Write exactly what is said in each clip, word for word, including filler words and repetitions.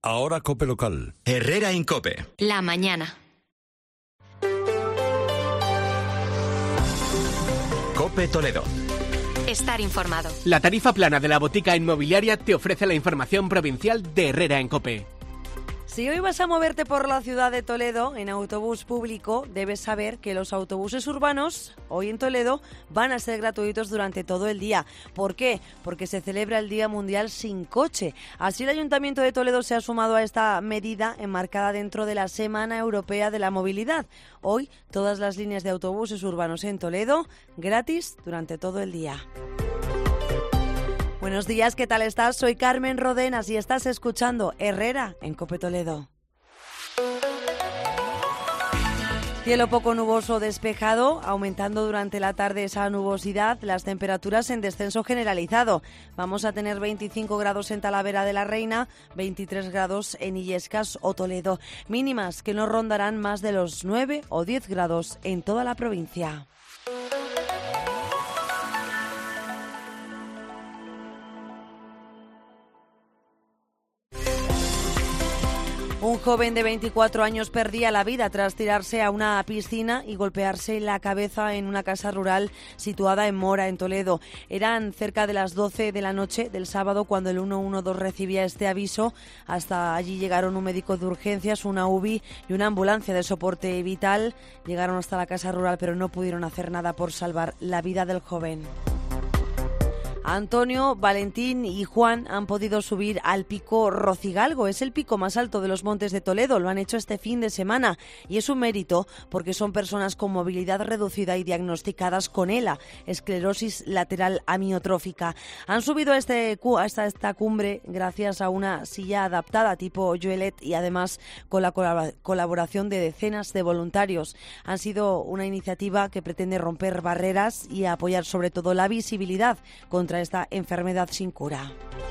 Ahora COPE local. Herrera en COPE. La mañana. COPE Toledo. Estar informado. La tarifa plana de la botica inmobiliaria te ofrece la información provincial de Herrera en COPE. Si hoy vas a moverte por la ciudad de Toledo en autobús público, debes saber que los autobuses urbanos hoy en Toledo van a ser gratuitos durante todo el día. ¿Por qué? Porque se celebra el Día Mundial Sin Coche. Así el Ayuntamiento de Toledo se ha sumado a esta medida enmarcada dentro de la Semana Europea de la Movilidad. Hoy todas las líneas de autobuses urbanos en Toledo gratis durante todo el día. Buenos días, ¿qué tal estás? Soy Carmen Rodenas y estás escuchando Herrera en COPE Toledo. Cielo poco nuboso despejado, aumentando durante la tarde esa nubosidad, las temperaturas en descenso generalizado. Vamos a tener veinticinco grados en Talavera de la Reina, veintitrés grados en Illescas o Toledo. Mínimas que no rondarán más de los nueve o diez grados en toda la provincia. Un joven de veinticuatro años perdía la vida tras tirarse a una piscina y golpearse la cabeza en una casa rural situada en Mora, en Toledo. Eran cerca de las doce de la noche del sábado cuando el uno uno dos recibía este aviso. Hasta allí llegaron un médico de urgencias, una U B I y una ambulancia de soporte vital. Llegaron hasta la casa rural, pero no pudieron hacer nada por salvar la vida del joven. Antonio, Valentín y Juan han podido subir al pico Rocigalgo. Es el pico más alto de los montes de Toledo. Lo han hecho este fin de semana y es un mérito porque son personas con movilidad reducida y diagnosticadas con E L A, esclerosis lateral amiotrófica. Han subido a, este, a esta, esta cumbre gracias a una silla adaptada tipo Joelet y además con la colaboración de decenas de voluntarios. Han sido una iniciativa que pretende romper barreras y apoyar sobre todo la visibilidad contra esta enfermedad sin cura.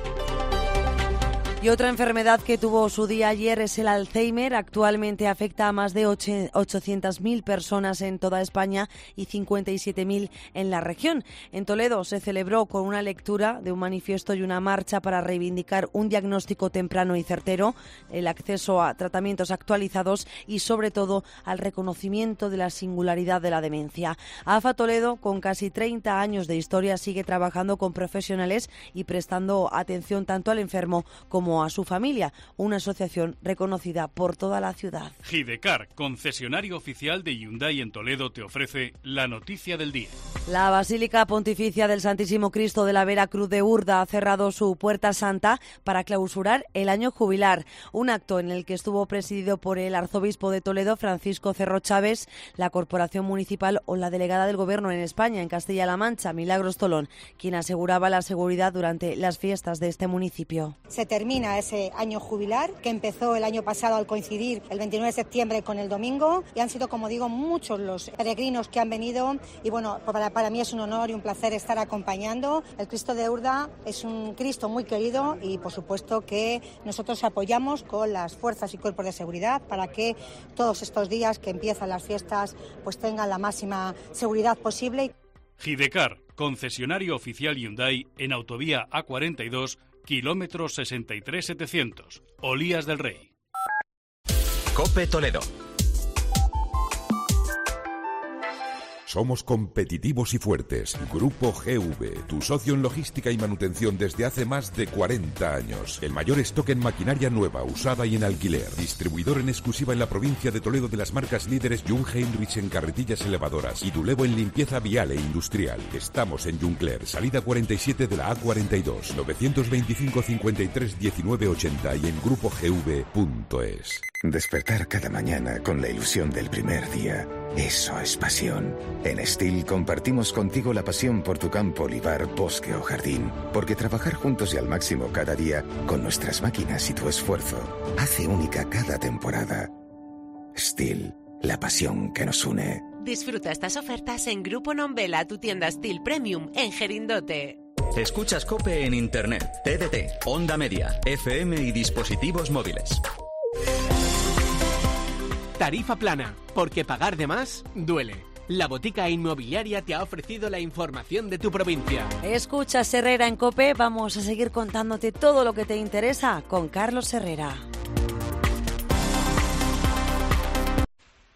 Y otra enfermedad que tuvo su día ayer es el Alzheimer. Actualmente afecta a más de ochocientas mil personas en toda España y cincuenta y siete mil en la región. En Toledo se celebró con una lectura de un manifiesto y una marcha para reivindicar un diagnóstico temprano y certero, el acceso a tratamientos actualizados y sobre todo al reconocimiento de la singularidad de la demencia. A F A Toledo, con casi treinta años de historia, sigue trabajando con profesionales y prestando atención tanto al enfermo como a su familia, una asociación reconocida por toda la ciudad. Gidecar, concesionario oficial de Hyundai en Toledo, te ofrece la noticia del día. La Basílica Pontificia del Santísimo Cristo de la Vera Cruz de Urda ha cerrado su puerta santa para clausurar el año jubilar, un acto en el que estuvo presidido por el arzobispo de Toledo, Francisco Cerro Chávez, la corporación municipal o la delegada del Gobierno en España, en Castilla-La Mancha, Milagros Tolón, quien aseguraba la seguridad durante las fiestas de este municipio. Se termina ese año jubilar que empezó el año pasado al coincidir el veintinueve de septiembre con el domingo y han sido, como digo, muchos los peregrinos que han venido y bueno, para, para mí es un honor y un placer estar acompañando. El Cristo de Urda es un Cristo muy querido y por supuesto que nosotros apoyamos con las fuerzas y cuerpos de seguridad para que todos estos días que empiezan las fiestas pues tengan la máxima seguridad posible. Gidecar, concesionario oficial Hyundai en autovía A cuarenta y dos, kilómetro sesenta y tres mil setecientos, Olías del Rey. COPE Toledo. Somos competitivos y fuertes. Grupo G V, tu socio en logística y manutención desde hace más de cuarenta años. El mayor stock en maquinaria nueva, usada y en alquiler. Distribuidor en exclusiva en la provincia de Toledo de las marcas líderes Jung Heinrich en carretillas elevadoras y Dulevo en limpieza vial e industrial. Estamos en Juncler, salida cuarenta y siete de la A cuarenta y dos, novecientos veinticinco cincuenta y tres diecinueve ochenta y en grupo g v punto es. Despertar cada mañana con la ilusión del primer día. Eso es pasión. En Steel compartimos contigo la pasión por tu campo, olivar, bosque o jardín. Porque trabajar juntos y al máximo cada día, con nuestras máquinas y tu esfuerzo, hace única cada temporada. Steel, la pasión que nos une. Disfruta estas ofertas en Grupo Nombela, tu tienda Steel Premium en Gerindote. Escuchas COPE en Internet, T D T, Onda Media, F M y dispositivos móviles. Tarifa plana, porque pagar de más duele. La botica inmobiliaria te ha ofrecido la información de tu provincia. Escuchas Herrera en COPE, vamos a seguir contándote todo lo que te interesa con Carlos Herrera.